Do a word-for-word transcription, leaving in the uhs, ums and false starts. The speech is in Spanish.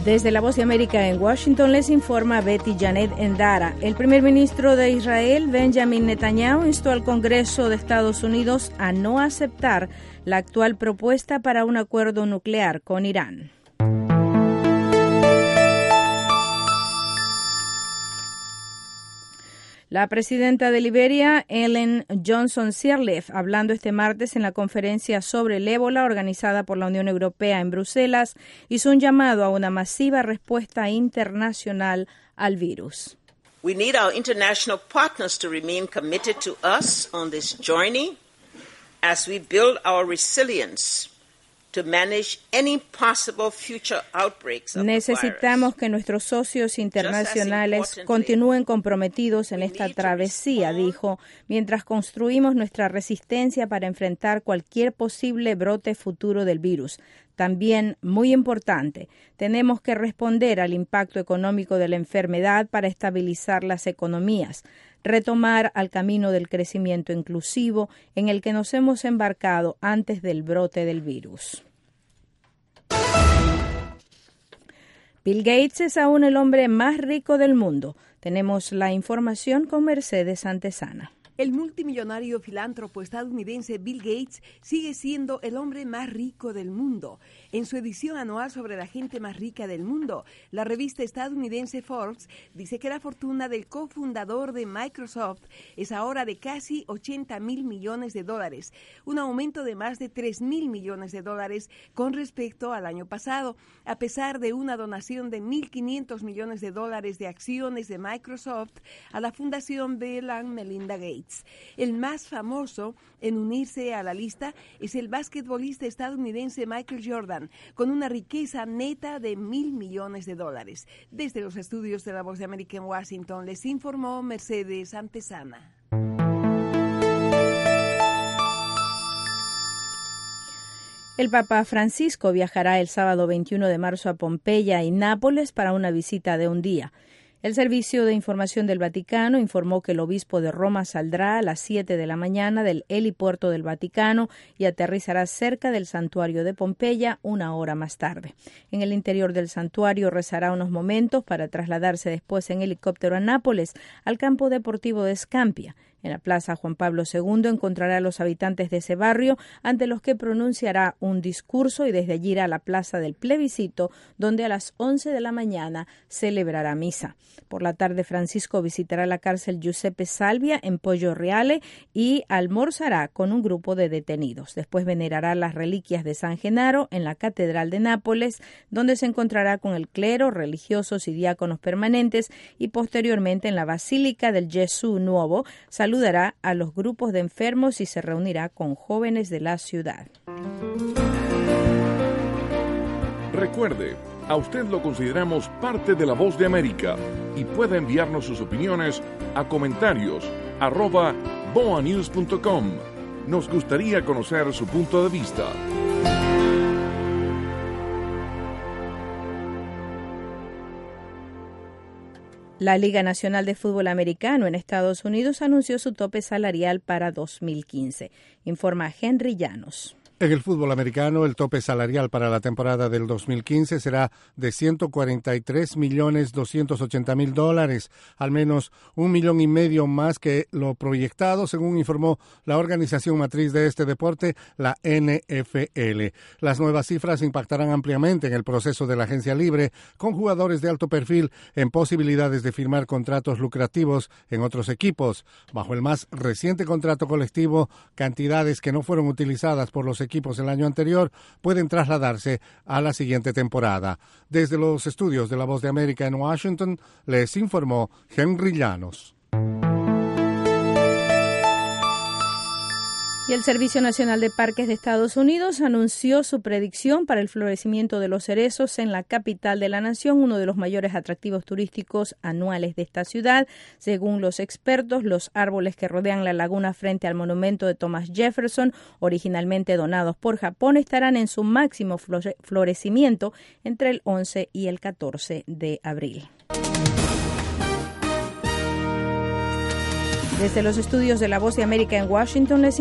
Desde La Voz de América en Washington les informa Betty Janet Endara. El primer ministro de Israel, Benjamin Netanyahu, instó al Congreso de Estados Unidos a no aceptar la actual propuesta para un acuerdo nuclear con Irán. La presidenta de Liberia, Ellen Johnson Sirleaf, hablando este martes en la conferencia sobre el ébola organizada por la Unión Europea en Bruselas, hizo un llamado a una masiva respuesta internacional al virus. We need our international partners to remain committed to us on this journey as we build our resilience to manage any possible future outbreaks of the virus. Necesitamos que nuestros socios internacionales continúen comprometidos en esta travesía, dijo, mientras construimos nuestra resistencia para enfrentar cualquier posible brote futuro del virus. También, muy importante, tenemos que responder al impacto económico de la enfermedad para estabilizar las economías, retomar al camino del crecimiento inclusivo en el que nos hemos embarcado antes del brote del virus. Bill Gates es aún el hombre más rico del mundo. Tenemos la información con Mercedes Antesana. El multimillonario filántropo estadounidense Bill Gates sigue siendo el hombre más rico del mundo. En su edición anual sobre la gente más rica del mundo, la revista estadounidense Forbes dice que la fortuna del cofundador de Microsoft es ahora de casi ochenta mil millones de dólares, un aumento de más de tres mil millones de dólares con respecto al año pasado, a pesar de una donación de mil quinientos millones de dólares de acciones de Microsoft a la Fundación Bill and Melinda Gates. El más famoso en unirse a la lista es el basquetbolista estadounidense Michael Jordan, con una riqueza neta de mil millones de dólares. Desde los estudios de La Voz de América en Washington les informó Mercedes Antesana. El Papa Francisco viajará el sábado veintiuno de marzo a Pompeya y Nápoles para una visita de un día. El Servicio de Información del Vaticano informó que el obispo de Roma saldrá a las siete de la mañana del helipuerto del Vaticano y aterrizará cerca del santuario de Pompeya una hora más tarde. En el interior del santuario rezará unos momentos para trasladarse después en helicóptero a Nápoles, al campo deportivo de Scampia. En la Plaza Juan Pablo segundo encontrará a los habitantes de ese barrio, ante los que pronunciará un discurso y desde allí irá a la Plaza del Plebiscito, donde a las once de la mañana celebrará misa. Por la tarde, Francisco visitará la cárcel Giuseppe Salvia en Poggio Reale y almorzará con un grupo de detenidos. Después venerará las reliquias de San Genaro en la Catedral de Nápoles, donde se encontrará con el clero, religiosos y diáconos permanentes, y posteriormente en la Basílica del Gesù Nuovo saludará a los grupos de enfermos y se reunirá con jóvenes de la ciudad. Recuerde, a usted lo consideramos parte de La Voz de América y puede enviarnos sus opiniones a comentarios arroba boa news punto com. Nos gustaría conocer su punto de vista. La Liga Nacional de Fútbol Americano en Estados Unidos anunció su tope salarial para dos mil quince. Informa Henry Llanos. En el fútbol americano, el tope salarial para la temporada del dos mil quince será de ciento cuarenta y tres millones doscientos ochenta mil dólares, al menos un millón y medio más que lo proyectado, según informó la organización matriz de este deporte, la N F L. Las nuevas cifras impactarán ampliamente en el proceso de la agencia libre, con jugadores de alto perfil en posibilidades de firmar contratos lucrativos en otros equipos. Bajo el más reciente contrato colectivo, cantidades que no fueron utilizadas por los equipos equipos el año anterior pueden trasladarse a la siguiente temporada. Desde los estudios de La Voz de América en Washington, les informó Henry Llanos. Y el Servicio Nacional de Parques de Estados Unidos anunció su predicción para el florecimiento de los cerezos en la capital de la nación, uno de los mayores atractivos turísticos anuales de esta ciudad. Según los expertos, los árboles que rodean la laguna frente al monumento de Thomas Jefferson, originalmente donados por Japón, estarán en su máximo florecimiento entre el once y el catorce de abril. Desde los estudios de La Voz de América en Washington les